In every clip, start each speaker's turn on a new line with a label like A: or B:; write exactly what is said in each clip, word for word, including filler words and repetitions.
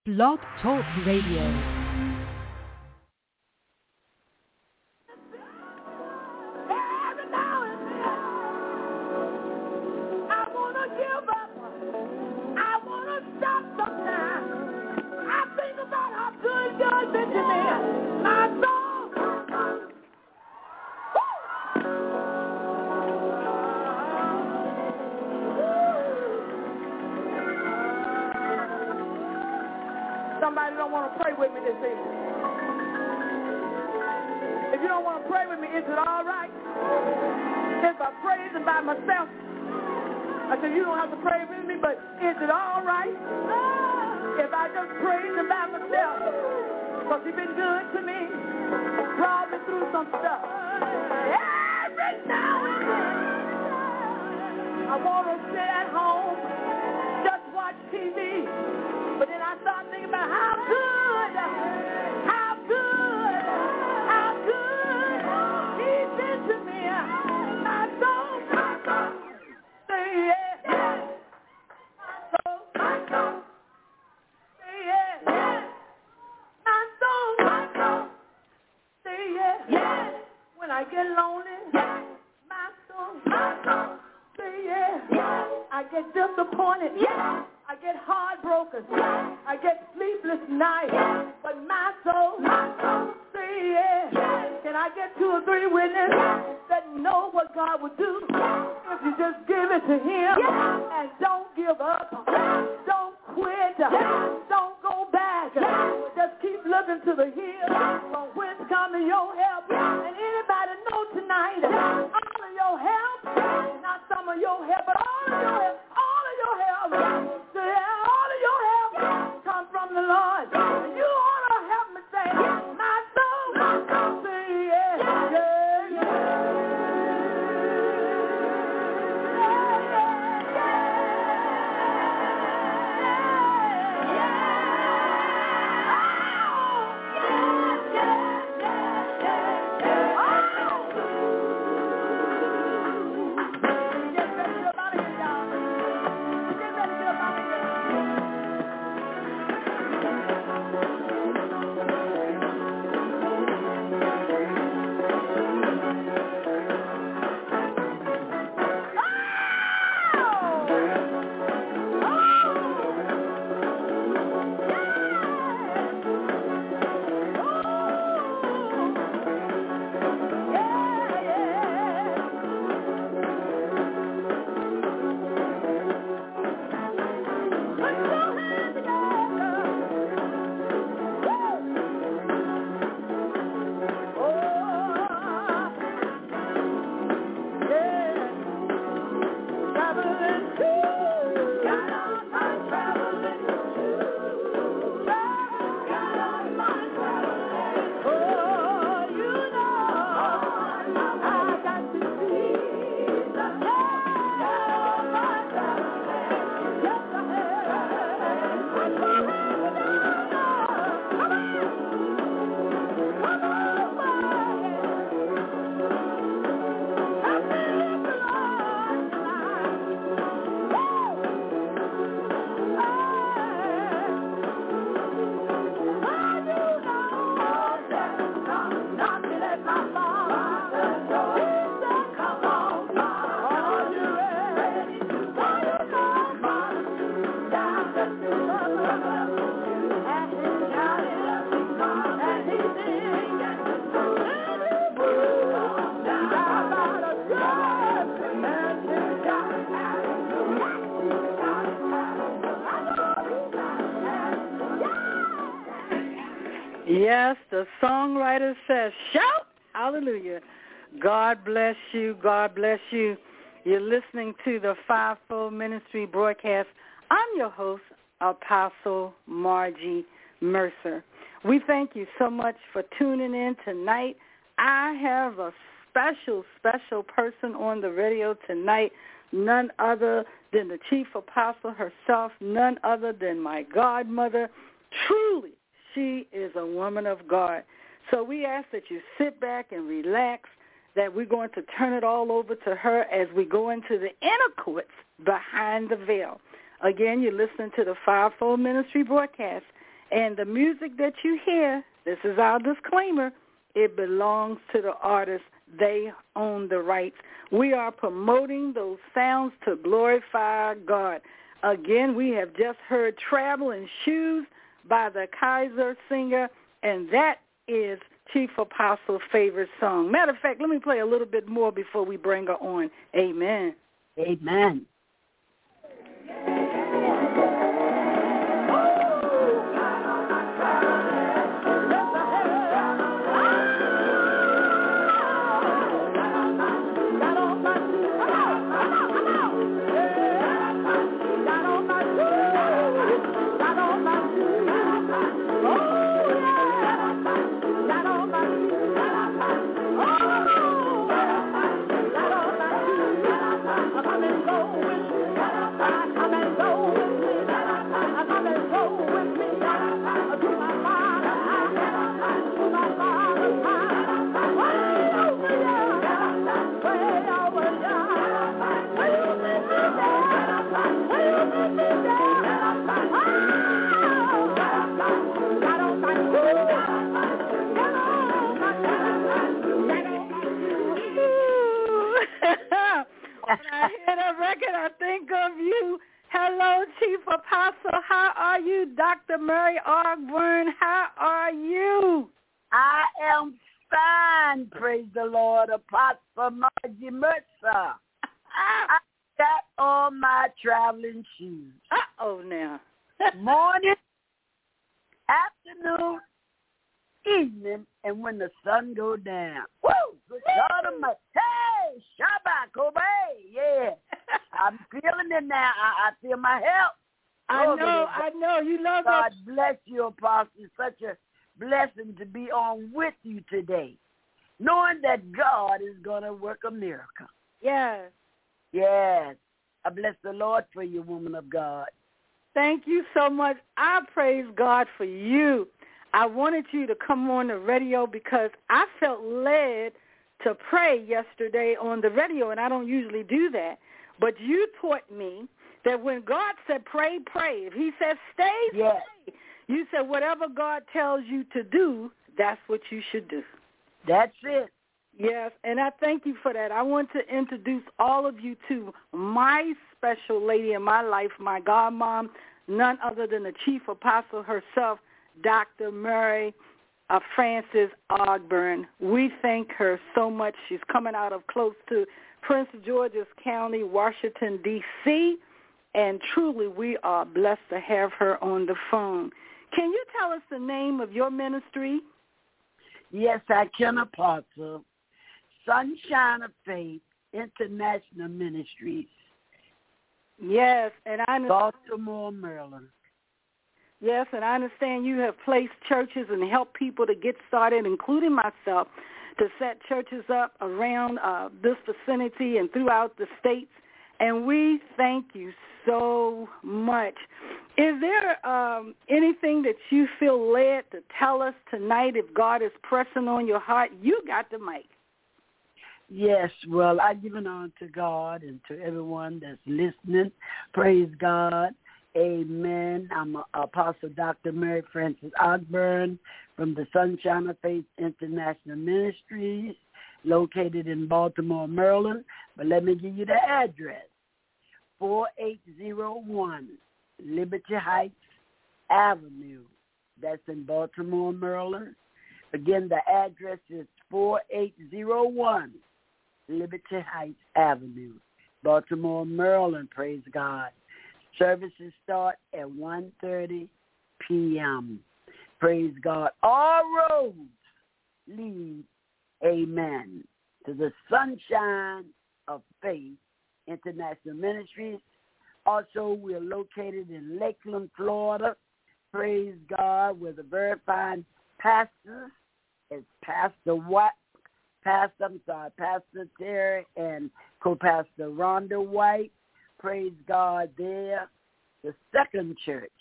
A: Blog Talk Radio.
B: Somebody don't want to pray with me this evening. If you don't want to pray with me, is it all right if I praise him by myself? I said, you don't have to pray with me, but is it all right if I just praise him by myself? Because he's been good to me. Brought me through some stuff. Every now and then, I want to stay at home, just watch T V. But then I start thinking about how good, how good, how good he's been to me. My soul, my soul, say yes, yes. My soul, my soul, say yes, yes. My soul, my soul, say yes, yes. When I get lonely, yes. My soul, my soul, say yes, yes. I get disappointed, yes. I get heartbroken. Yes. I get sleepless nights. Yes. But my soul, my soul, say yes. Yes. Can I get two or three witnesses yes. that know what God will do yes. if you just give it to him yes. and don't give up. Yes. Don't quit. Yes. Don't go back. Yes. Just keep looking to the hill yes. from whence coming your help. Yes. And anybody know tonight, yes. all of your help, yes. not some of your help, but all of your help, all of your help. Yes. All of your help yes. come from the Lord. Yes. You ought to help me say, yes. my soul, my soul, say yes, yes, yes, yes.
C: Yes, the songwriter says, shout, hallelujah. God bless you, God bless you. You're listening to the Fivefold Ministry broadcast. I'm your host, Apostle Margie Mercer. We thank you so much for tuning in tonight. I have a special, special person on the radio tonight, none other than the chief apostle herself, none other than my godmother. Truly, she is a woman of God. So we ask that you sit back and relax, that we're going to turn it all over to her as we go into the inner courts behind the veil. Again, you're listening to the Fivefold Ministry broadcast, And the music that you hear, this is our disclaimer, it belongs to the artist. They own the rights. We are promoting those sounds to glorify God. Again, we have just heard Traveling Shoes by the Kaiser Singer, and that is Chief Apostle's favorite song. Matter of fact, let me play a little bit more before we bring her on. Amen.
A: Amen.
C: I think of you. Hello, Chief Apostle. How are you? Doctor Murray Ogburn, how are you?
A: I am fine, praise the Lord, Apostle Margie Mercer. I got on my traveling shoes.
C: Uh-oh now.
A: Morning, afternoon, evening, and when the sun go down. Woo! Good God Almighty. Hey, Shabbat, Kobe. Yeah. I'm feeling it now. I, I feel my help.
C: I know, oh, I know. You love
A: God
C: that.
A: bless you, Apostle. It's such a blessing to be on with you today, knowing that God is going to work a miracle.
C: Yes.
A: Yes. I bless the Lord for you, woman of God.
C: Thank you so much. I praise God for you. I wanted you to come on the radio because I felt led to pray yesterday on the radio, and I don't usually do that. But you taught me that when God said pray, pray. If he says stay,
A: yes.
C: stay. You said whatever God tells you to do, that's what you should do.
A: That's it.
C: Yes, and I thank you for that. I want to introduce all of you to my special lady in my life, my godmom, none other than the Chief Apostle herself, Doctor Murray uh, Frances Ogburn. We thank her so much. She's coming out of close to Prince George's County, Washington, D C, and truly we are blessed to have her on the phone. Can you tell us the name of your ministry?
A: Yes, I can, Apostle. Sunshine of Faith International Ministries.
C: Yes, and I understand.
A: Baltimore, Maryland.
C: Yes, and I understand you have placed churches and helped people to get started, including myself, to set churches up around uh, this vicinity and throughout the states, and we thank you so much. Is there um, anything that you feel led to tell us tonight if God is pressing on your heart? You got the mic.
A: Yes, well, I give it on to God and to everyone that's listening. Praise God. Amen. I'm Apostle Doctor Mary Frances Ogburn from the Sunshine of Faith International Ministries, located in Baltimore, Maryland. But let me give you the address, four eight zero one Liberty Heights Avenue. That's in Baltimore, Maryland. Again, the address is four eight zero one Liberty Heights Avenue, Baltimore, Maryland. Praise God. Services start at one thirty p.m. Praise God. All roads lead, amen, to the Sunshine of Faith International Ministries. Also, we're located in Lakeland, Florida. Praise God, with a very fine pastor. It's Pastor White, Pastor, I'm sorry, Pastor Terry and co-pastor Rhonda White. Praise God there. The second church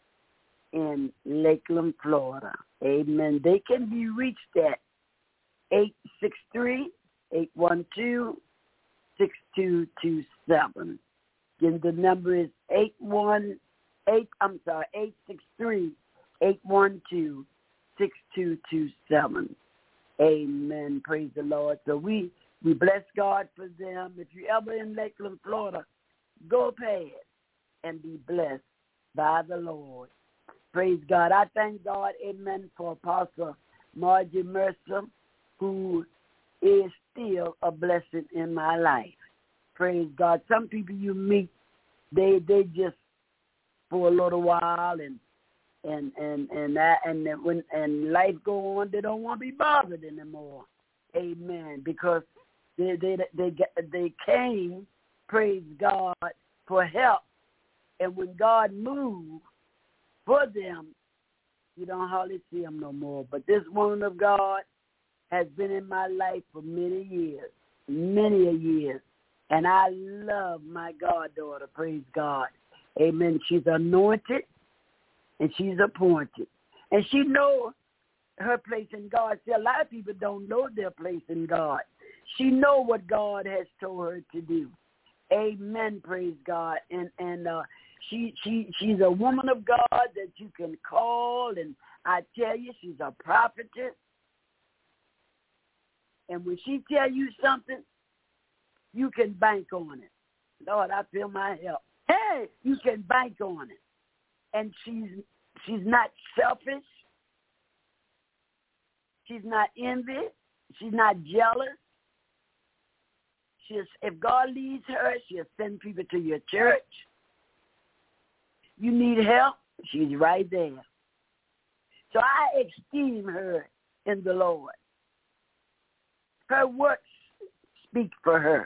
A: in Lakeland, Florida. Amen. They can be reached at eight six three, eight one two, six two two seven. Again, the number is eight one eight. I'm sorry, eight six three, eight one two, six two two seven. Amen. Praise the Lord. So we, we bless God for them. If you're ever in Lakeland, Florida, go past and be blessed by the Lord. Praise God. I thank God, amen, for Apostle Margie Mercer, who is still a blessing in my life. Praise God. Some people you meet, they they just for a little while and and and and that and then when and life go on, they don't want to be bothered anymore. Amen. Because they they they they came, praise God, for help, and when God moved for them, you don't hardly see them no more. But this woman of God has been in my life for many years, many a years. And I love my goddaughter, praise God. Amen. She's anointed and she's appointed. And she knows her place in God. See, a lot of people don't know their place in God. She knows what God has told her to do. Amen, praise God. And and uh, she she she's a woman of God that you can call. And I tell you, she's a prophetess. And when she tell you something, you can bank on it. Lord, I feel my help. Hey, you can bank on it. And she's she's not selfish. She's not envious. She's not jealous. She's, if God leads her, she'll send people to your church. You need help, she's right there. So I esteem her in the Lord. Her works speak for her.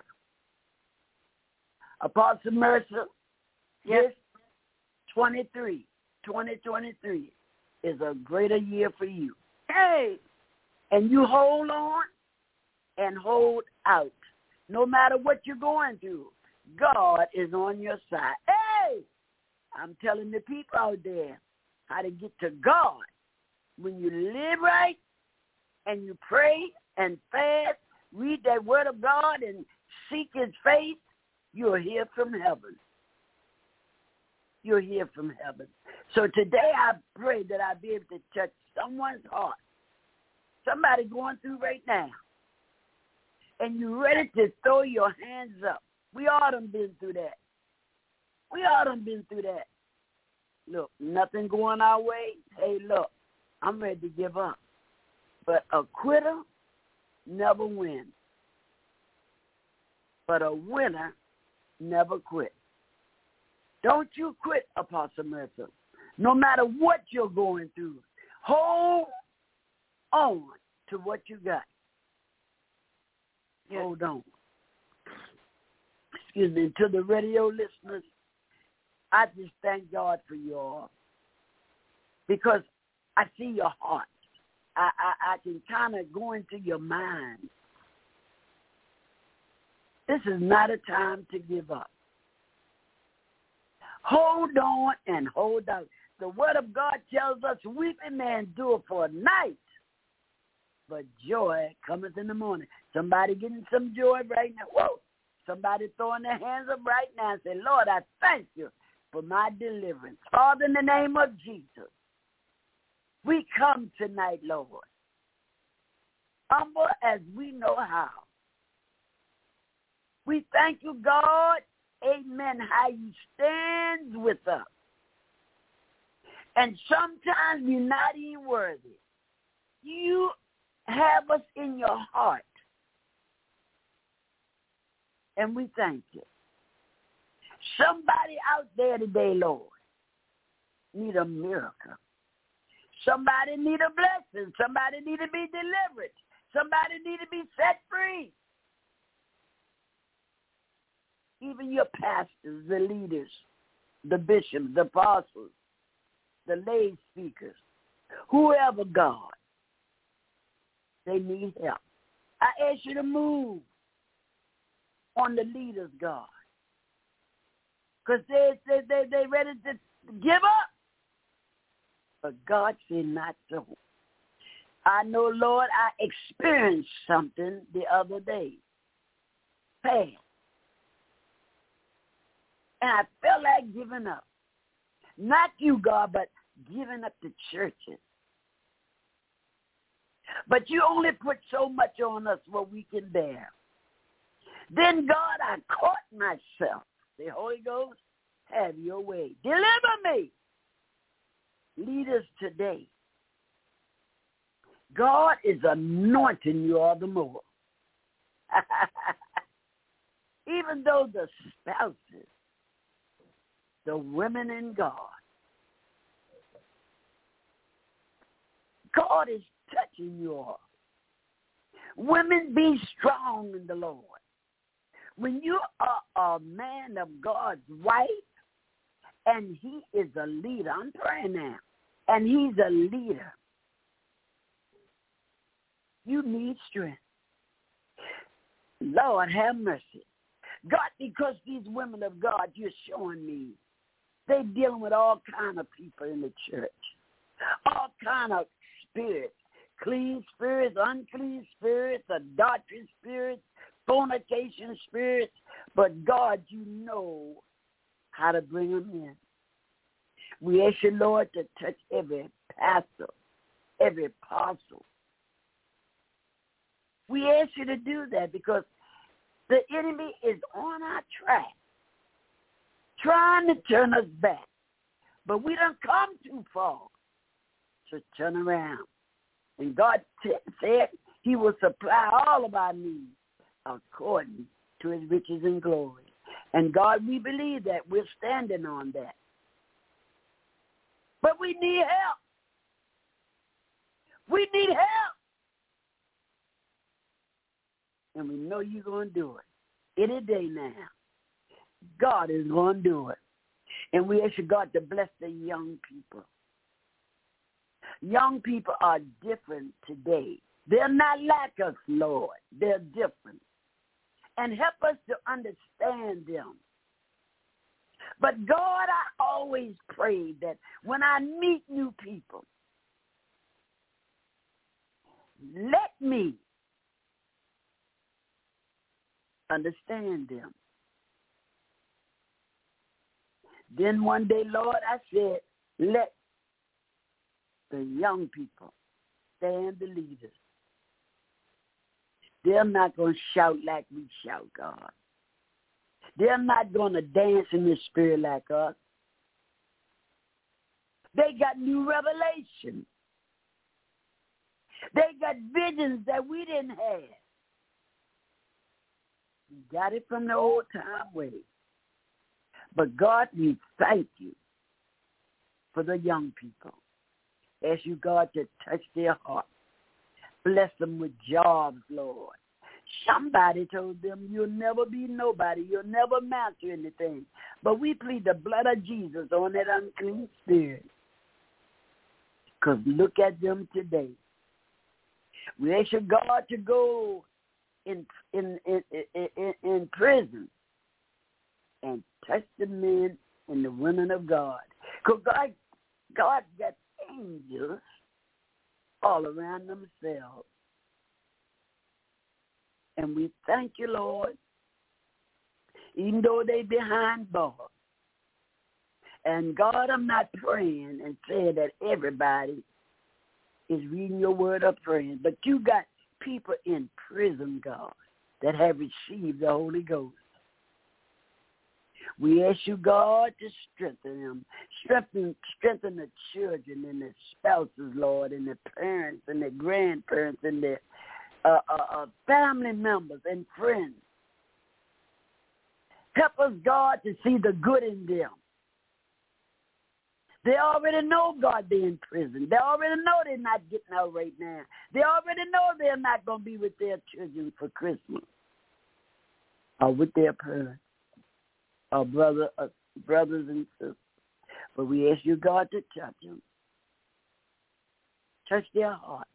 A: Apostle Mercer, yes, twenty-three, twenty twenty-three is a greater year for you. Hey! And you hold on and hold out. No matter what you're going through, God is on your side. Hey! I'm telling the people out there how to get to God. When you live right and you pray and fast, read that word of God and seek his face, you'll hear from heaven. You'll hear from heaven. So today I pray that I'll be able to touch someone's heart. Somebody going through right now. And you're ready to throw your hands up. We all done been through that. We all done been through that. Look, nothing going our way. Hey, look, I'm ready to give up. But a quitter never wins. But a winner never quits. Don't you quit, Apostle Mercer. No matter what you're going through, hold on to what you got. Yes. Hold on. Excuse me. To the radio listeners, I just thank God for you all because I see your heart. I, I, I can kind of go into your mind. This is not a time to give up. Hold on and hold out. The word of God tells us weeping may endure for a night, but joy cometh in the morning. Somebody getting some joy right now. Whoa! Somebody throwing their hands up right now and say, Lord, I thank you for my deliverance. Father, in the name of Jesus, we come tonight, Lord, humble as we know how. We thank you, God, amen, how you stand with us. And sometimes we're not even worthy. You have us in your heart. And we thank you. Somebody out there today, Lord, need a miracle. Somebody need a blessing. Somebody need to be delivered. Somebody need to be set free. Even your pastors, the leaders, the bishops, the apostles, the lay speakers, whoever, God, they need help. I ask you to move on the leaders, God, because they, they, they, they ready to give up. But God said not so. I know, Lord, I experienced something the other day. Pain. And I felt like giving up. Not you, God, but giving up the churches. But you only put so much on us what we can bear. Then, God, I caught myself. The Holy Ghost, have your way. Deliver me. Lead us today. God is anointing you all the more. Even though the spouses, the women in God, God is touching you all. Women, be strong in the Lord. When you are a man of God's wife and he is a leader, I'm praying now, and he's a leader, you need strength. Lord, have mercy. God, because these women of God, you're showing me, they're dealing with all kind of people in the church, all kind of spirits, clean spirits, unclean spirits, adultery spirits, fornication spirits, but God, you know how to bring them in. We ask you, Lord, to touch every pastor, every apostle. We ask you to do that because the enemy is on our track, trying to turn us back. But we don't come too far to turn around. And God t- said he will supply all of our needs according to his riches and glory. And God, we believe that. We're standing on that. But we need help. We need help. And we know you're going to do it. Any day now. God is going to do it. And we ask you, God, to bless the young people. Young people are different today. They're not like us, Lord. They're different. And help us to understand them. But God, I always pray that when I meet new people, let me understand them. Then one day, Lord, I said, let the young people stand the leaders. They're not going to shout like we shout, God. They're not going to dance in the spirit like us. They got new revelation. They got visions that we didn't have. We got it from the old time way. But God, we thank you for the young people. Ask you, God, to touch their hearts. Bless them with jobs, Lord. Somebody told them you'll never be nobody. You'll never amount to anything. But we plead the blood of Jesus on that unclean spirit. Because look at them today. We ask you, God, to go in, in, in, in, in prison and touch the men and the women of God. Because God, God got angels all around themselves. And we thank you, Lord, even though they behind bars. And God, I'm not praying and saying that everybody is reading your word or praying, but you got people in prison, God, that have received the Holy Ghost. We ask you, God, to strengthen them. Strengthen, strengthen the children and the spouses, Lord, and the parents and the grandparents and the uh, uh, uh, family members and friends. Help us, God, to see the good in them. They already know, God, they're in prison. They already know they're not getting out right now. They already know they're not going to be with their children for Christmas or with their parents. Our brother, uh, brothers and sisters. But we ask you, God, to touch them. Touch their hearts.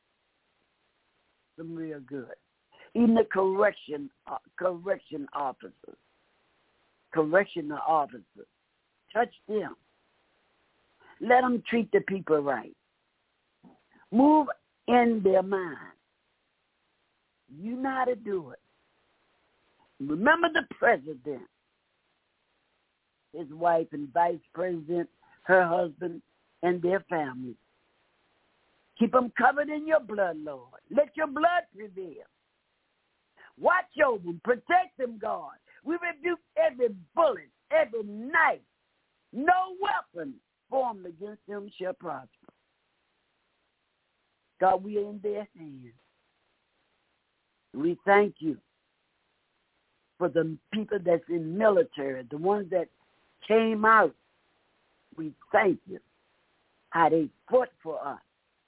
A: Them real good. Even the correction, uh, correction officers, correctional officers. Touch them. Let them treat the people right. Move in their mind. You know how to do it. Remember the president, his wife and vice president, her husband, and their families. Keep them covered in your blood, Lord. Let your blood prevail. Watch over them. Protect them, God. We rebuke every bullet, every knife. No weapon formed against them shall prosper. God, we are in their hands. We thank you for the people that's in military, the ones that came out. We thank you how they fought for us.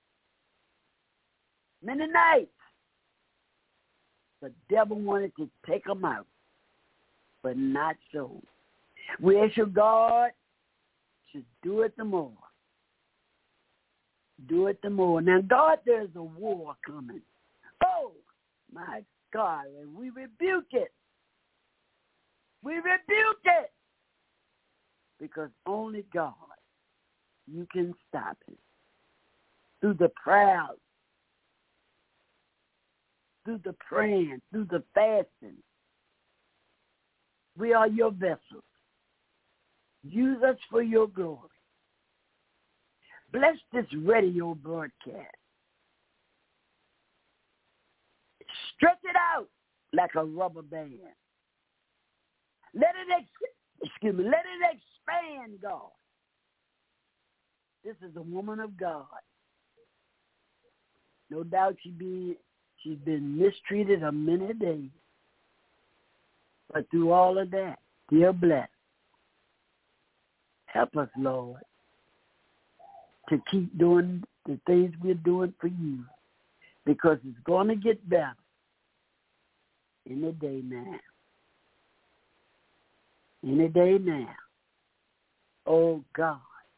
A: Many nights, the devil wanted to take them out, but not so. We ask you, God, to do it the more. Do it the more. Now, God, there's a war coming. Oh, my God, and we rebuke it. We rebuke it. Because only God, you can stop it. Through the prayers, through the praying, through the fasting. We are your vessels. Use us for your glory. Bless this radio broadcast. Stretch it out like a rubber band. Let it, ex- excuse me, let it expand, God. This is a woman of God. No doubt she be, she's been mistreated a many days. But through all of that, still blessed. Help us, Lord, to keep doing the things we're doing for you, because it's going to get better any day now. Any day now. Oh, God.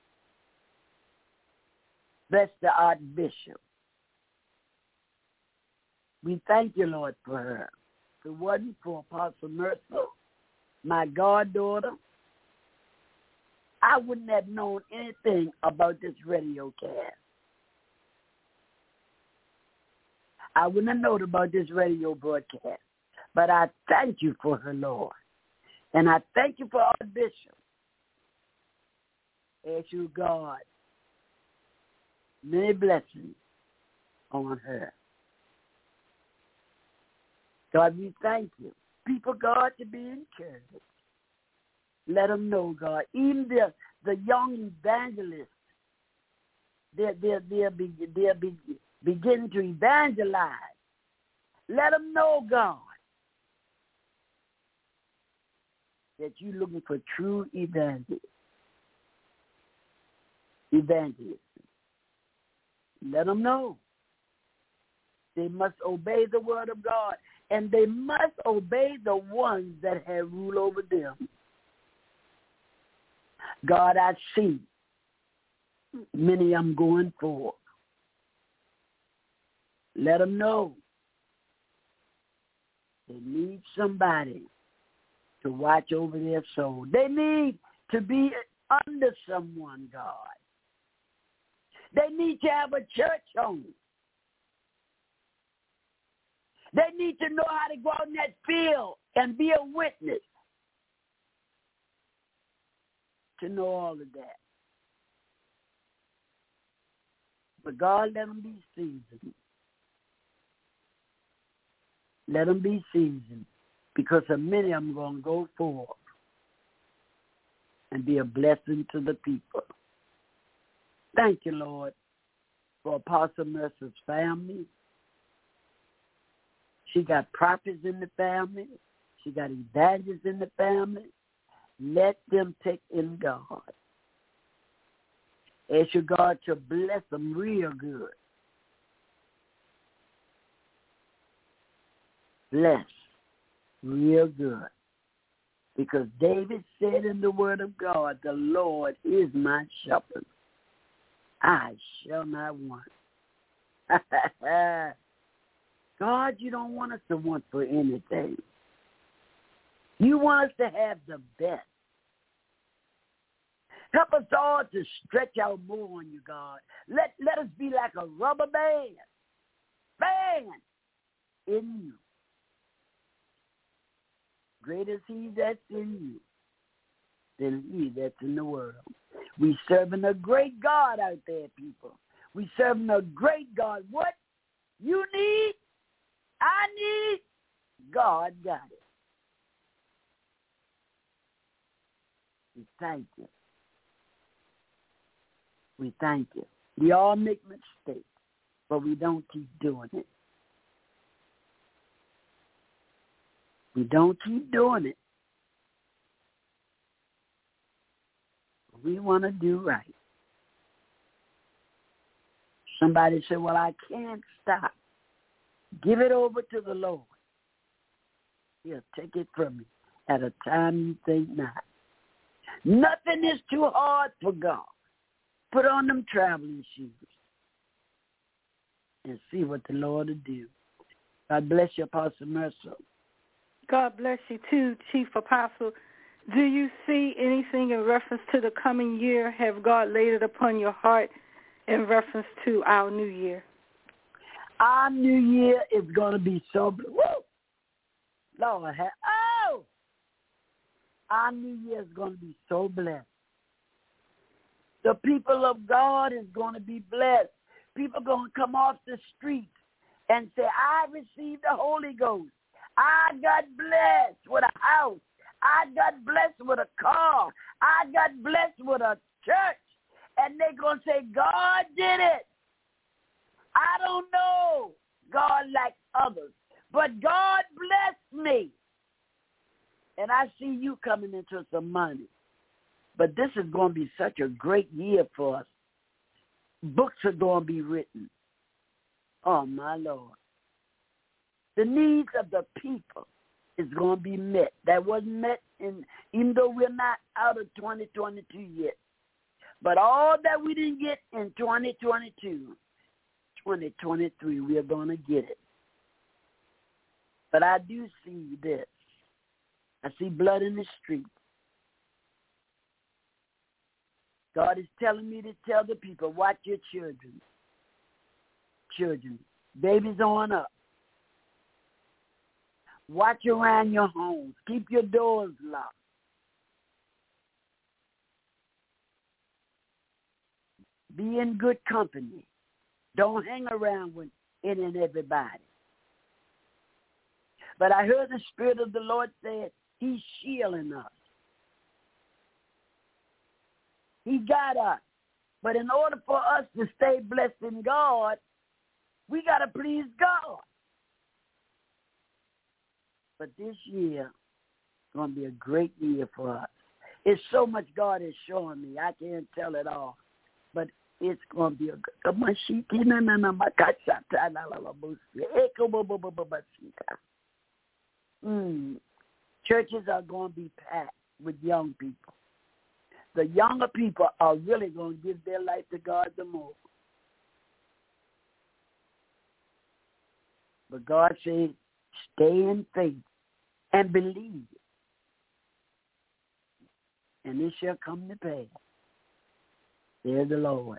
A: Bless the Archbishop. We thank you, Lord, for her. If it wasn't for Apostle Mercer, my goddaughter, I wouldn't have known anything about this radio cast. I wouldn't have known about this radio broadcast. But I thank you for her, Lord. And I thank you for our bishop. Ask you, God, many blessings on her. God, we thank you. People, God, to be encouraged. Let them know, God. Even the, the young evangelists, they'll, they'll, they'll, be, they'll be, begin to evangelize. Let them know, God, that you're looking for true evangelists. Evangelists. Let them know. They must obey the word of God, and they must obey the ones that have rule over them. God, I see many I'm going for. Let them know they need somebody to watch over their soul. They need to be under someone, God. They need to have a church home. They need to know how to go out in that field and be a witness. To know all of that. But God, let them be seasoned. Let them be seasoned, because of many of them going to go forth and be a blessing to the people. Thank you, Lord, for Apostle Mercer's family. She got prophets in the family. She got evangelists in the family. Let them take in God. Ask your God to bless them real good. Bless real good. Because David said in the word of God, the Lord is my shepherd. I shall not want. God, you don't want us to want for anything. You want us to have the best. Help us all to stretch out more on you, God. Let, let us be like a rubber band. Band in you. Greater is he that's in you than he that's in the world. We serving a great God out there, people. We serving a great God. What you need, I need, God got it. We thank you. We thank you. We all make mistakes, but we don't keep doing it. We don't keep doing it. We want to do right. Somebody said, well, I can't stop. Give it over to the Lord. He'll take it from you at a time you think not. Nothing is too hard for God. Put on them traveling shoes and see what the Lord will do. God bless you, Apostle Mercer.
C: God bless you too, Chief Apostle. Do you see anything in reference to the coming year? Have God laid it upon your heart in reference to our new year?
A: Our new year is going to be so, woo, Lord, have, oh, our new year is going to be so blessed. The people of God is going to be blessed. People are going to come off the street and say, I received the Holy Ghost. I got blessed with a house. I got blessed with a car. I got blessed with a church. And they're going to say, God did it. I don't know God like others, but God blessed me. And I see you coming into some money. But this is going to be such a great year for us. Books are going to be written. Oh, my Lord. The needs of the people is going to be met. That wasn't met, in, even though we're not out of twenty twenty-two yet. But all that we didn't get in twenty twenty-two, twenty twenty-three, we are going to get it. But I do see this. I see blood in the street. God is telling me to tell the people, watch your children. Children, babies on up. Watch around your homes. Keep your doors locked. Be in good company. Don't hang around with any and everybody. But I heard the Spirit of the Lord say he's shielding us. He got us. But in order for us to stay blessed in God, we got to please God. But this year is going to be a great year for us. It's so much God is showing me. I can't tell it all. But it's going to be a good mm. Churches are going to be packed with young people. The younger people are really going to give their life to God the most. But God said, stay in faith and believe, and it shall come to pass. There's the Lord.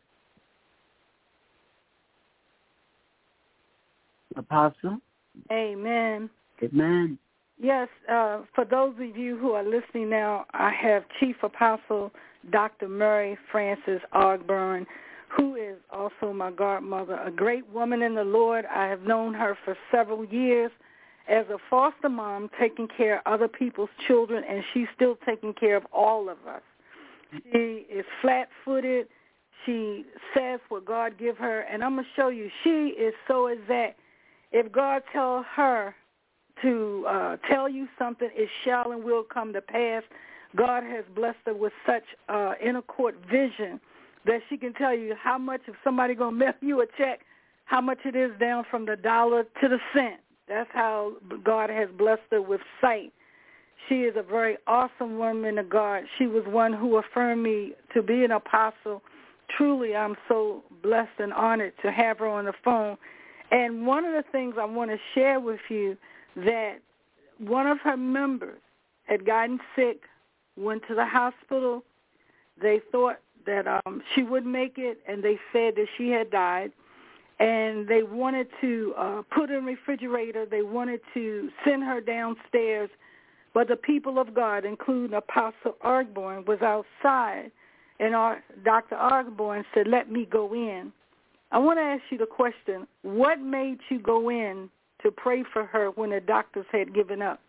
A: Apostle?
C: Amen.
A: Amen.
C: Yes, uh, for those of you who are listening now, I have Chief Apostle Doctor Mary Frances Ogburn, who is also my godmother, a great woman in the Lord. I have known her for several years as a foster mom, taking care of other people's children, and she's still taking care of all of us. She is flat-footed. She says what God give her, and I'm going to show you, she is so exact. If God tells her to uh, tell you something, it shall and will come to pass. God has blessed her with such uh, inner court vision that she can tell you how much, if somebody going to mail you a check, how much it is down from the dollar to the cent. That's how God has blessed her with sight. She is a very awesome woman of God. She was one who affirmed me to be an apostle. Truly, I'm so blessed and honored to have her on the phone. And one of the things I want to share with you, that one of her members had gotten sick, went to the hospital. They thought that um, she wouldn't make it, and they said that she had died. And they wanted to uh, put her in the refrigerator. They wanted to send her downstairs. But the people of God, including Apostle Ogburn, was outside. and our Doctor Osborne said, let me go in. I want to ask you the question, what made you go in to pray for her when the doctors had given up?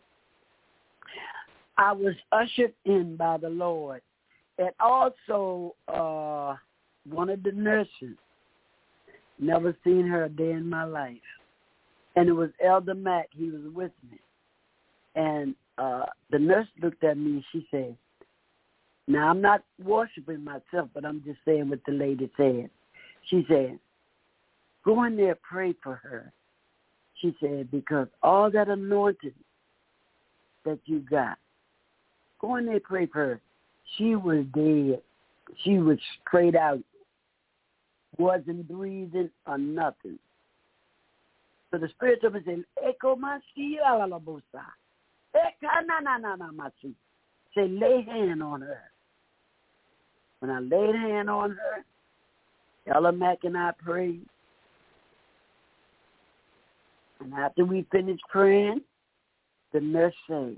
A: I was ushered in by the Lord. And also, uh, one of the nurses, never seen her a day in my life. And it was Elder Mack. He was with me. And uh, the nurse looked at me and she said, now, I'm not worshiping myself, but I'm just saying what the lady said. She said, go in there, pray for her. She said, because all that anointing that you got, go in there, pray for her. She was dead. She was straight out. Wasn't breathing or nothing. So the Spirit of me said, Eko masi alalabosa. Eka na na na na masi. Say, lay hand on her. When I laid hand on her, Ella Mack and I prayed. And after we finished praying, the nurse said,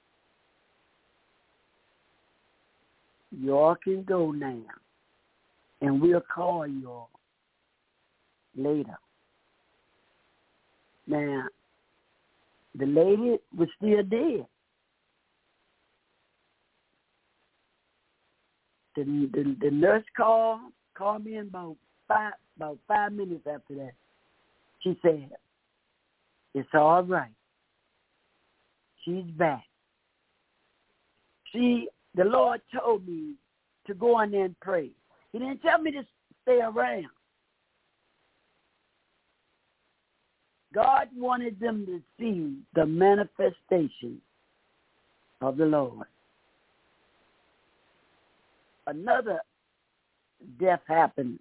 A: y'all can go now, and we'll call y'all later. Now, the lady was still dead. The, the, the nurse called, called me in about five, about five minutes after that. She said, it's all right. She's back. See, the Lord told me to go in there and pray. He didn't tell me to stay around. God wanted them to see the manifestation of the Lord. Another death happened.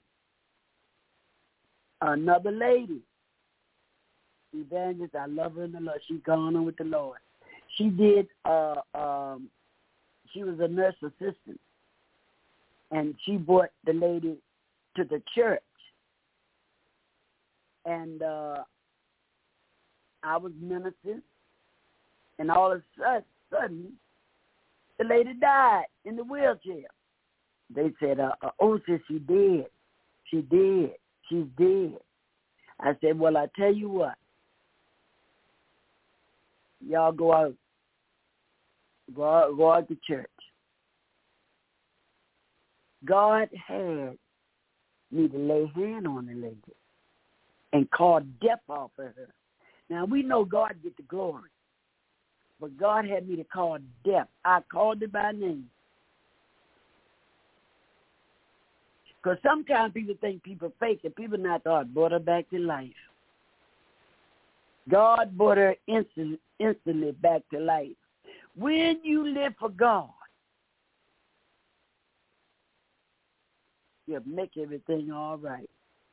A: Another lady, evangelist, I love her in the Lord. She's gone on with the Lord. She did, uh, um, she was a nurse assistant, and she brought the lady to the church. And uh, I was ministering, and all of a sudden, the lady died in the wheelchair. They said, uh, uh, oh, sis, she dead. She dead. She's dead. I said, well, I tell you what. Y'all go out. Go out, go out to church. God had me to lay hand on the lady and call death off of her. Now, we know God get the glory, but God had me to call death. I called it by name. Because sometimes people think people fake it. People not thought brought her back to life. God brought her instantly, instantly back to life. When you live for God, you'll make everything all right.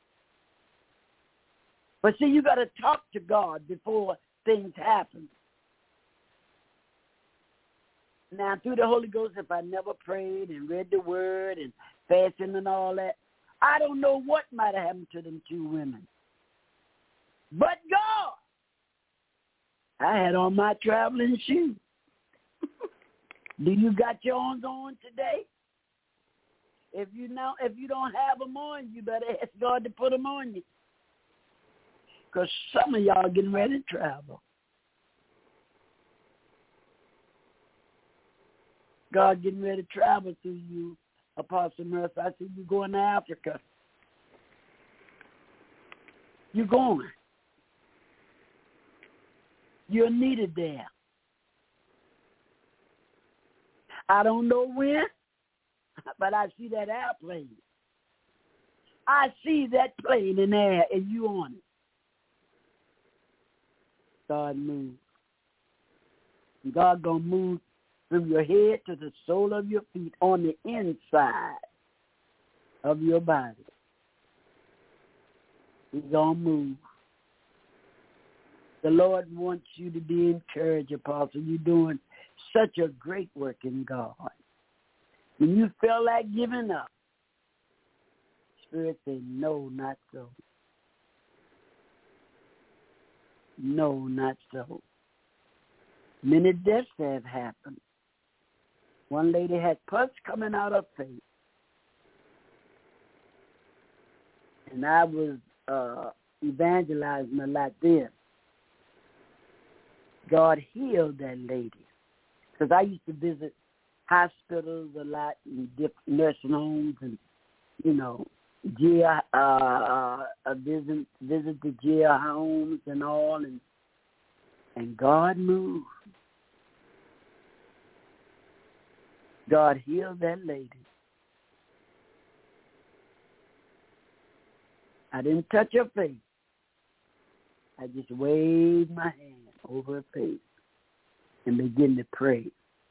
A: But see, you got to talk to God before things happen. Now, through the Holy Ghost, if I never prayed and read the Word and fasting and all that, I don't know what might have happened to them two women. But God, I had on my traveling shoes. Do you got yours on today? If you know, if you don't have them on, you better ask God to put them on you. Because some of y'all getting ready to travel. God getting ready to travel through you, Apostle Murphy. I see you going to Africa. You're going. You're needed there. I don't know when, but I see that airplane. I see that plane in there, and you on it. God move. God gonna move from your head to the sole of your feet on the inside of your body. He's gonna move. The Lord wants you to be encouraged, Apostle. You're doing such a great work in God. When you feel like giving up, Spirit say, no, not so. No, not so. Many deaths have happened. One lady had pus coming out of her face. and I was uh, evangelizing a lot then. God healed that lady. Because I used to visit hospitals a lot and different nursing homes and, you know, jail, uh, uh, visit, visit the jail homes and all. And, and God moved. God healed that lady. I didn't touch her face. I just waved my hand over her face and began to pray.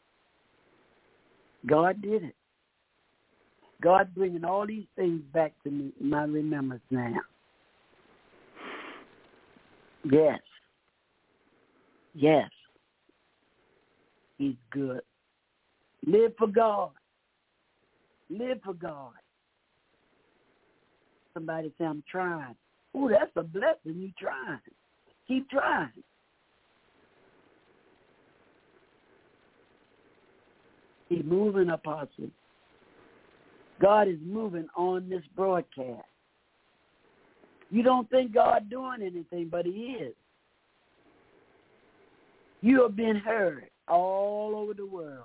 A: God did it. God bringing all these things back to me, my remembrance now. Yes. Yes. He's good. Live for God. Live for God. Somebody say, I'm trying. Oh, that's a blessing. You trying. Keep trying. He's moving, Apostle. God is moving on this broadcast. You don't think God doing anything, but he is. You have been heard all over the world.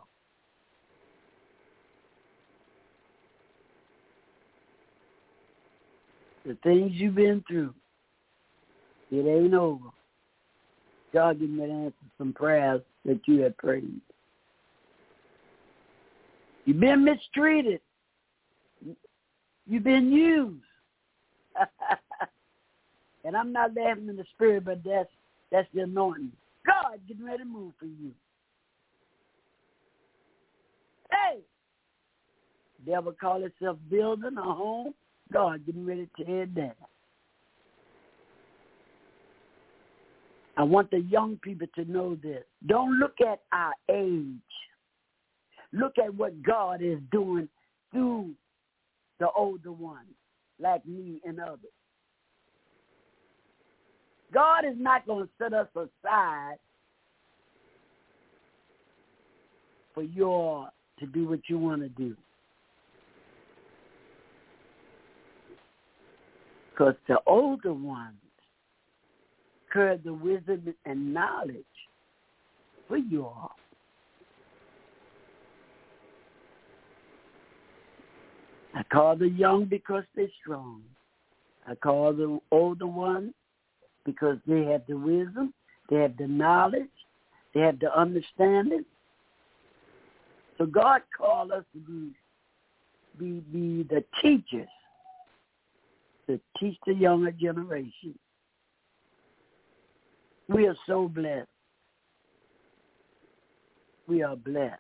A: The things you've been through, it ain't over. God give me to answer some prayers that you have prayed. You've been mistreated. You've been used. And I'm not laughing in the spirit, but that's that's the anointing. God getting ready to move for you. Hey! Devil call himself building a home. God getting ready to tear it down. I want the young people to know this. Don't look at our age. Look at what God is doing through the older ones, like me and others. God is not going to set us aside for your to do what you want to do. Because the older ones curb the wisdom and knowledge for you all. I call the young because they're strong. I call the older ones because they have the wisdom, they have the knowledge, they have the understanding. So God called us to be, be, be the teachers, to teach the younger generation. We are so blessed. We are blessed.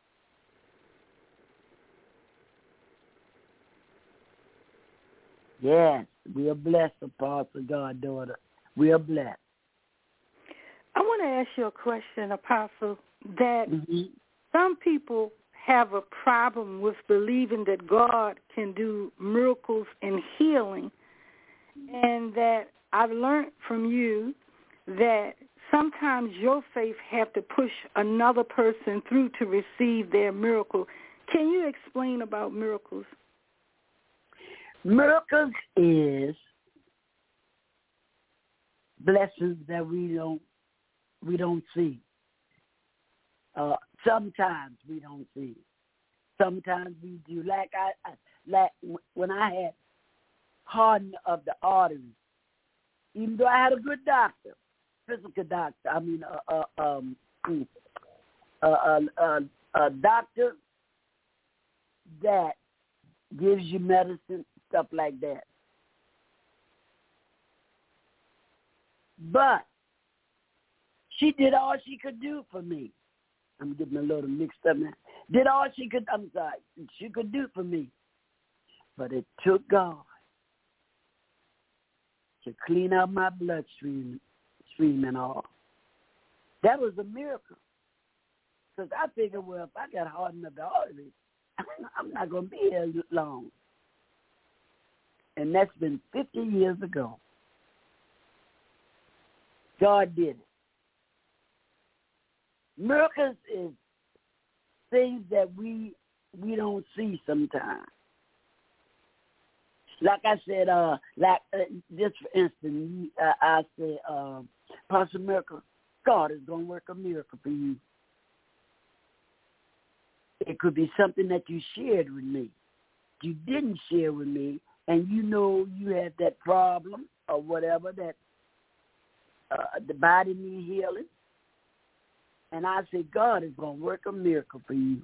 A: Yes, we are blessed, Apostle, goddaughter. We are blessed.
C: I want to ask you a question, Apostle, that
A: Mm-hmm.
C: some people have a problem with believing that God can do miracles and healing, and that I've learned from you that sometimes your faith have to push another person through to receive their miracle. Can you explain about miracles?
A: Miracles is blessings that we don't we don't see. Uh, sometimes we don't see. Sometimes we do. Like I, I like when I had hardening of the arteries, even though I had a good doctor, physical doctor. I mean, a uh, uh, um, uh, uh, uh, uh, doctor that gives you medicine, stuff like that. But she did all she could do for me. I'm getting a little mixed up now. Did all she could, I'm sorry, she could do for me. But it took God to clean out my bloodstream stream and all. That was a miracle. Because I figured, well, if I got hardened of the arteries, I'm not going to be here long. And that's been fifty years ago. God did it. Miracles is things that we we don't see sometimes. like I said, uh, like uh, just for instance, uh, I said, uh, Pastor Miracle, God is going to work a miracle for you. It could be something that you shared with me. You didn't share with me, and you know you had that problem or whatever, that uh, the body needs healing. And I said, God is going to work a miracle for you.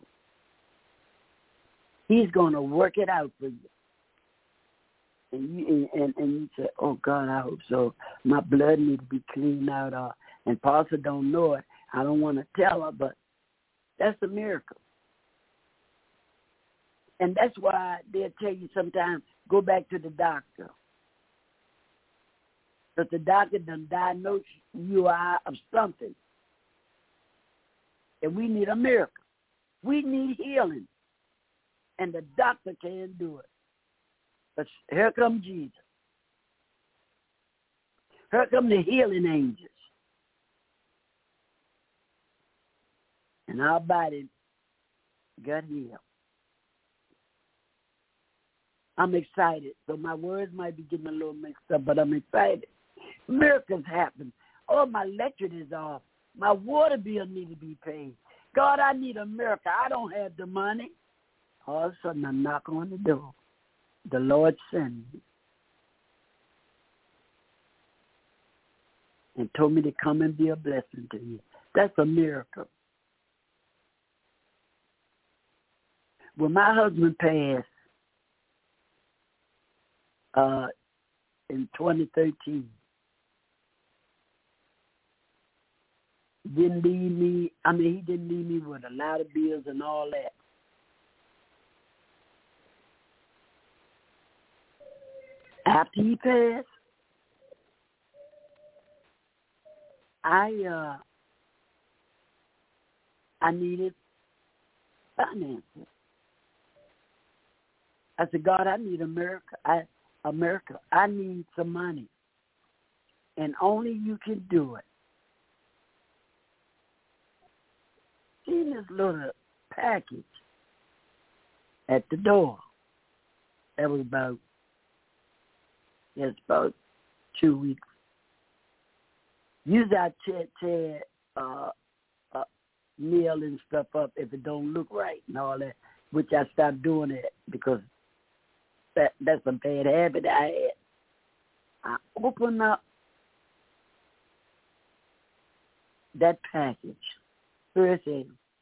A: He's going to work it out for you. And you and, and you say, oh, God, I hope so. My blood needs to be cleaned out. Uh, and Pastor don't know it. I don't want to tell her, but that's a miracle. And that's why they'll tell you sometimes, go back to the doctor. But the doctor done diagnose you are of something. And we need a miracle. We need healing. And the doctor can't do it. But here comes Jesus. Here come the healing angels. And our body got healed. I'm excited. So my words might be getting a little mixed up, but I'm excited. Miracles happen. Oh, my electric is off. My water bill needs to be paid. God, I need a miracle. I don't have the money. All of a sudden, I knock on the door. The Lord sent me and told me to come and be a blessing to you. That's a miracle. When my husband passed uh, in twenty thirteen, didn't leave me, I mean, he didn't leave me with a lot of bills and all that. After he passed, I uh, I needed finances. I said, God, I need America. I America. I need some money, and only you can do it. Seen this little package at the door. That was about. It's about two weeks. Use our chat, chat, uh, uh, meal and stuff up if it don't look right and all that, which I stopped doing it because that that's a bad habit I had. I open up that package. First thing,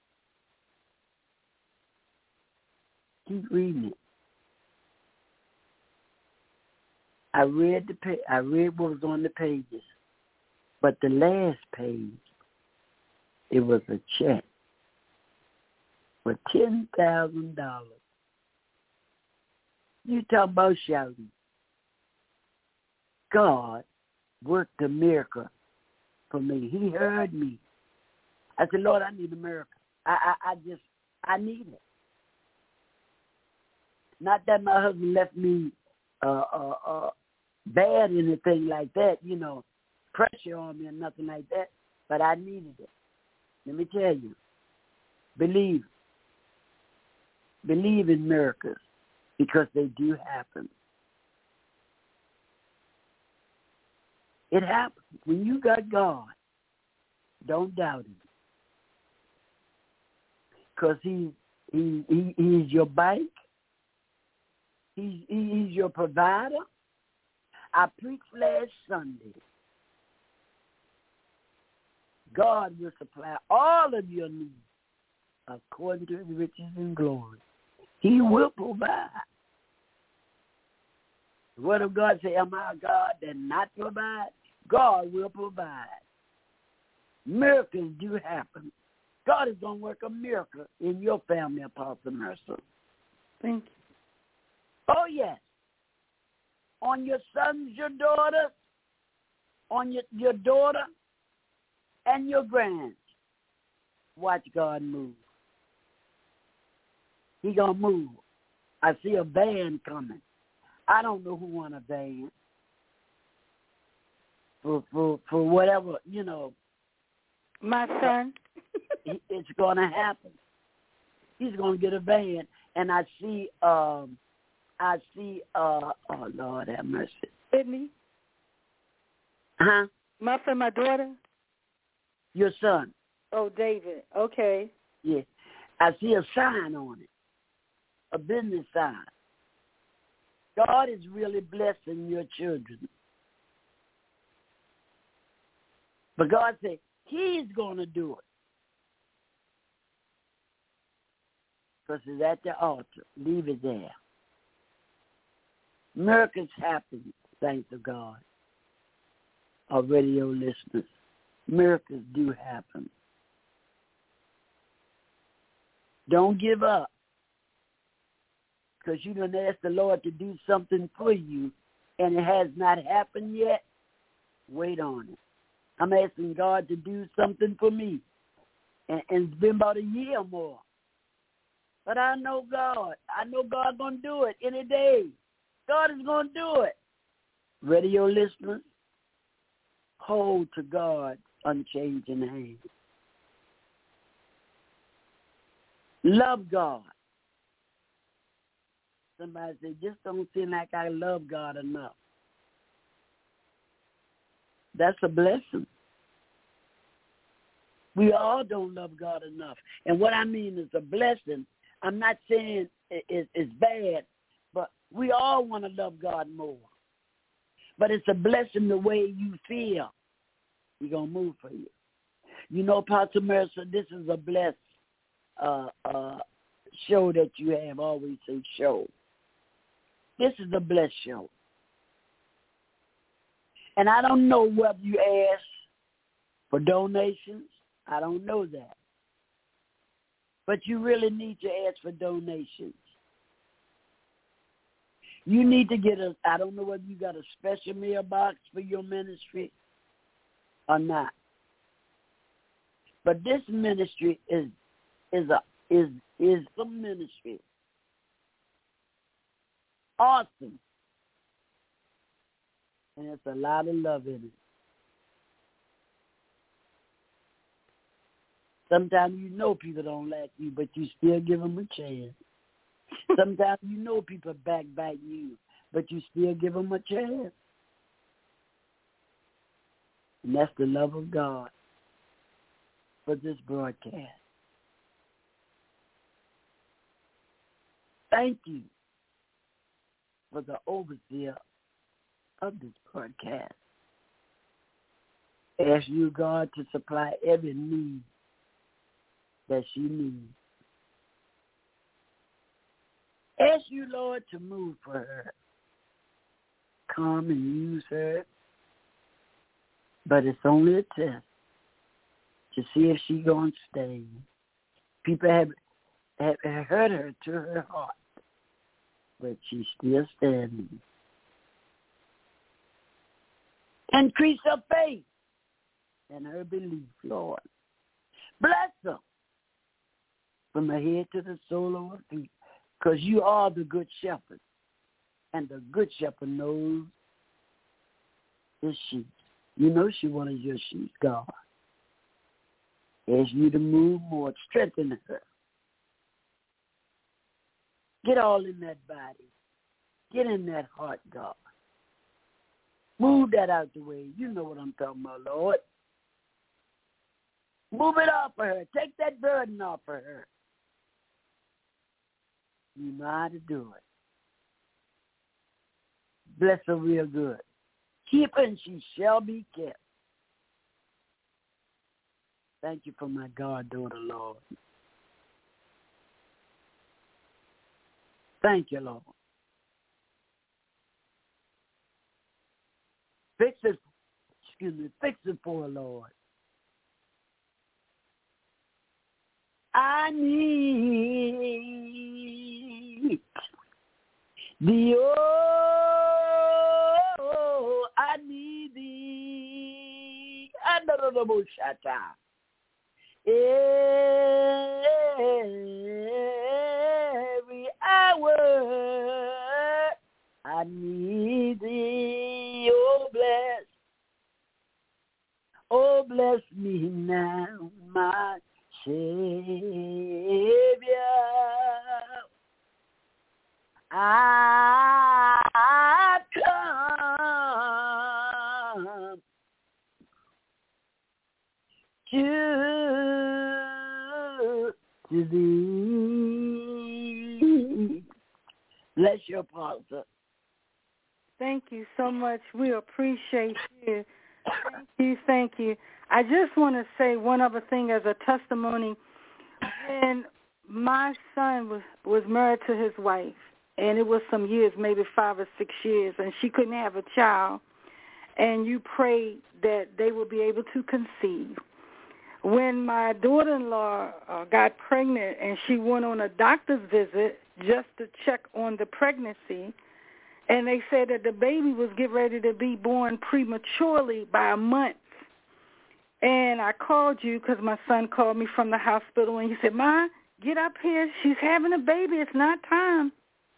A: keep reading it. I read the pa- I read what was on the pages, but the last page, it was a check for ten thousand dollars. You talk about shouting. God worked a miracle for me. He heard me. I said, Lord, I need a miracle. I, I, I just, I need it. Not that my husband left me uh, uh, uh, bad or anything like that, you know, pressure on me or nothing like that, but I needed it. Let me tell you, believe. Believe in miracles because they do happen. It happens. When you got God, don't doubt him. Because he, he, he, he's your bank. He's, he's your provider. I preached last Sunday. God will supply all of your needs according to his riches and glory. He will provide. The word of God says, am I a God that not provide? God will provide. Miracles do happen. God is going to work a miracle in your family, Apostle Mercer.
C: Thank you.
A: Oh, yes. On your sons, your daughters, on your, your daughter, and your grands. Watch God move. He going to move. I see a van coming. I don't know who won a van. For, for, for whatever, you know.
C: My son.
A: It's going to happen. He's going to get a van. And I see um, I see, uh, oh, Lord have mercy.
C: Sydney?
A: Huh?
C: My son, my daughter?
A: Your son.
C: Oh, David. Okay.
A: Yeah. I see a sign on it, a business sign. God is really blessing your children. But God said he's going to do it. Because it's at the altar. Leave it there. Miracles happen, thanks to God. Our radio listeners, miracles do happen. Don't give up. Because you done asked the Lord to do something for you, and it has not happened yet. Wait on it. I'm asking God to do something for me. And, and it's been about a year more. But I know God. I know God going to do it any day. God is going to do it. Radio listeners, hold to God's unchanging hand. Love God. Somebody said, just don't seem like I love God enough. That's a blessing. We all don't love God enough. And what I mean is a blessing. I'm not saying it, it's bad, but we all want to love God more. But it's a blessing the way you feel. He's going to move for you. You know, Pastor Mercer, this is a blessed uh, uh, show that you have. Always say show. This is a blessed show. And I don't know whether you ask for donations. I don't know that. But you really need to ask for donations. You need to get a, I don't know whether you got a special mailbox for your ministry or not. But this ministry is is a is is a ministry. Awesome. And there's a lot of love in it. Sometimes you know people don't like you, but you still give them a chance. Sometimes you know people backbite you, but you still give them a chance. And that's the love of God for this broadcast. Thank you for the overseer of this broadcast. Ask you, God, to supply every need that she needs. Ask you, Lord, to move for her. Come and use her. But it's only a test to see if she's going to stay. People have, have, have hurt her to her heart, but she's still standing. Increase her faith and her belief, Lord. Bless her from her head to the sole of her feet, because you are the good shepherd, and the good shepherd knows his sheep. You know she wanted your sheep, God. Ask you to move more, strengthen her. Get all in that body. Get in that heart, God. Move that out the way. You know what I'm talking about, Lord. Move it off of her. Take that burden off of her. You know how to do it. Bless her real good. Keep her and she shall be kept. Thank you for my goddaughter, Lord. Thank you, Lord. Fix it, excuse me, fix it for her, Lord. I need thee, oh, I need thee. I don't know about Shata. Every hour I need thee. Oh, bless. Oh, bless me now, my Savior. I've come to, to thee. Bless your Apostle.
C: Thank you so much. We appreciate you. Thank you, thank you. I just want to say one other thing as a testimony. When my son was, was married to his wife, and it was some years, maybe five or six years, and she couldn't have a child, and you prayed that they would be able to conceive. When my daughter-in-law uh, got pregnant and she went on a doctor's visit just to check on the pregnancy, and they said that the baby was getting ready to be born prematurely by a month. And I called you because my son called me from the hospital, and he said, Ma, get up here. She's having a baby. It's not time.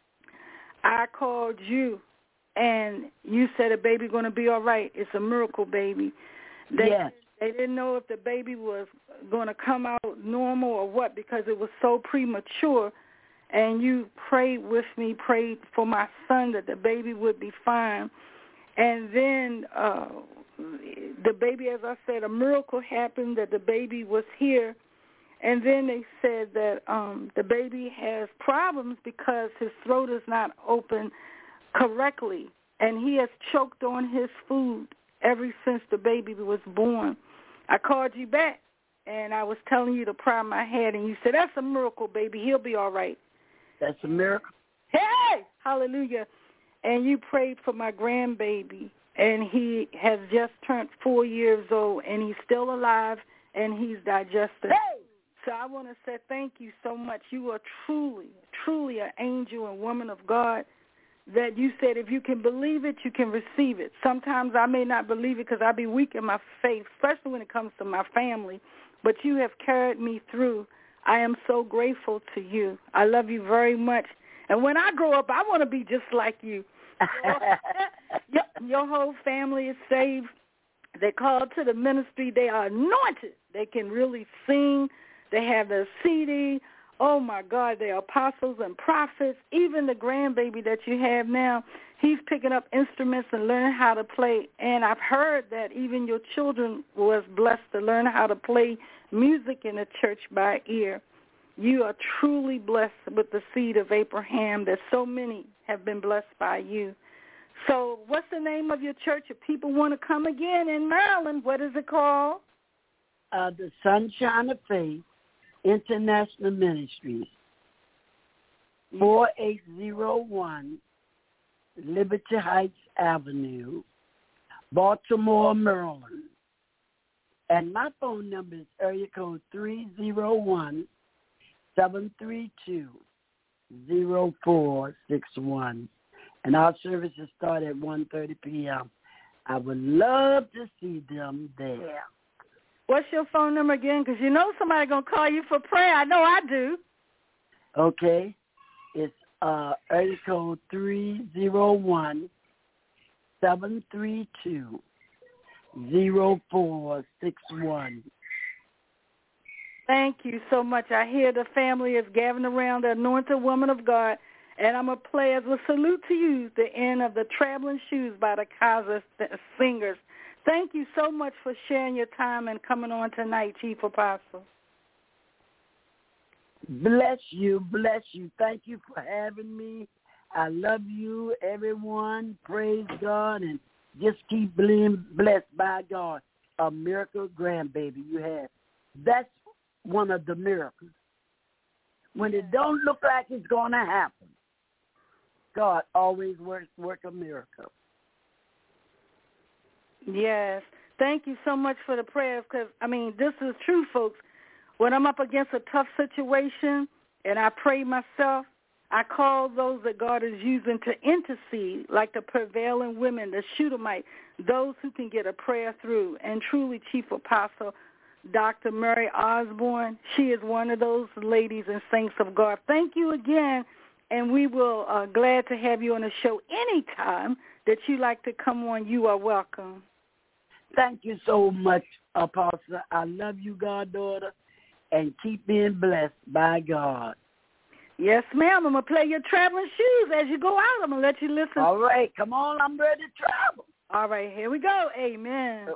C: I called you, and you said a baby going to be all right. It's a miracle baby. They,
A: yes.
C: They didn't know if the baby was going to come out normal or what because it was so premature. And you prayed with me, prayed for my son that the baby would be fine. And then uh, the baby, as I said, a miracle happened that the baby was here. And then they said that um, the baby has problems because his throat is not open correctly. And he has choked on his food ever since the baby was born. I called you back, and I was telling you to pry my head, and you said, that's a miracle, baby. He'll be all right.
A: That's a miracle.
C: Hey! Hallelujah. And you prayed for my grandbaby, and he has just turned four years old, and he's still alive, and he's digesting.
A: Hey!
C: So I want to say thank you so much. You are truly, truly an angel and woman of God that you said if you can believe it, you can receive it. Sometimes I may not believe it because I be weak in my faith, especially when it comes to my family, but you have carried me through. I am so grateful to you. I love you very much. And when I grow up, I want to be just like you. your, your whole family is saved. They called to the ministry. They are anointed. They can really sing. They have their C D. Oh, my God, they're apostles and prophets. Even the grandbaby that you have now, he's picking up instruments and learning how to play. And I've heard that even your children was blessed to learn how to play music in the church by ear. You are truly blessed with the seed of Abraham that so many have been blessed by you. So what's the name of your church? If people want to come again in Maryland, what is it called?
A: Uh, the Sunshine of Faith International Ministries, four eight zero one Liberty Heights Avenue, Baltimore, Maryland. And my phone number is area code three zero one, seven three two, zero four six one. And our services start at one thirty p.m. I would love to see them there.
C: What's your phone number again? Because you know somebody's going to call you for prayer. I know I do.
A: Okay. It's uh, area code three zero one, seven three two, zero four six one.
C: Thank you so much. I hear the family is gathering around the anointed woman of God. And I'm going to play as a salute to you the end of the Traveling Shoes by the Kaiser Singers. Thank you so much for sharing your time and coming on tonight, Chief Apostle.
A: Bless you, bless you. Thank you for having me. I love you, everyone. Praise God, and just keep being blessed by God. A miracle grandbaby you have. That's one of the miracles. When it don't look like it's going to happen, God always works work a miracle.
C: Yes. Thank you so much for the prayers because, I mean, this is true, folks. When I'm up against a tough situation and I pray myself, I call those that God is using to intercede, like the prevailing women, the Shunammite, those who can get a prayer through. And truly, Chief Apostle Doctor Mary Osborne, she is one of those ladies and saints of God. Thank you again, and we will uh, glad to have you on the show anytime that you like to come on. You are welcome.
A: Thank you so much, Apostle. I love you, goddaughter, and keep being blessed by God.
C: Yes, ma'am. I'm going to play your traveling shoes as you go out. I'm going to let you listen.
A: All right. Come on. I'm ready to travel.
C: All right. Here we go. Amen.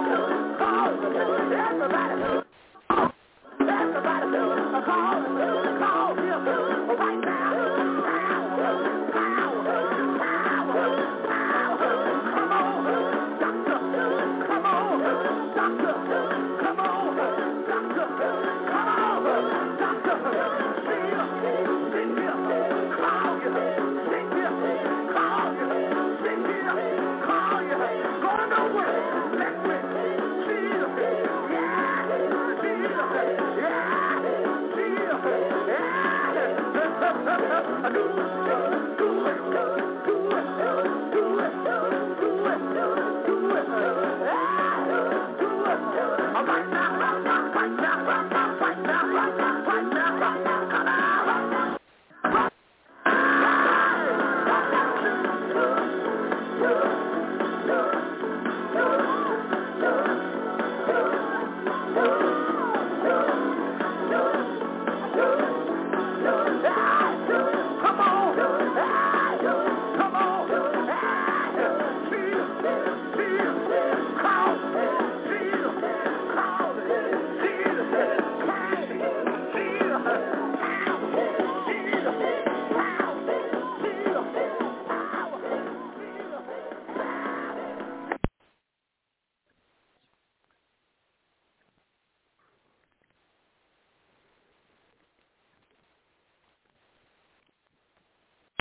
B: Everybody, everybody,